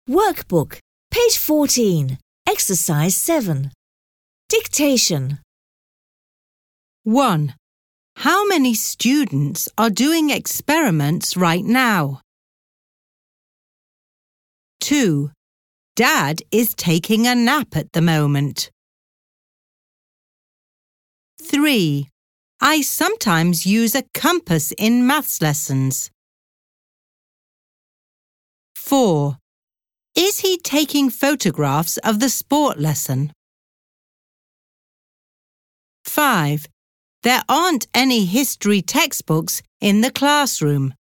Workbook, page 14, exercise 7. Dictation. 1. How many students are doing experiments right now? 2. Dad is taking a nap at the moment. 3. I sometimes use a compass in maths lessons. 4. Is he taking photographs of the sport lesson? 5. There aren't any history textbooks in the classroom.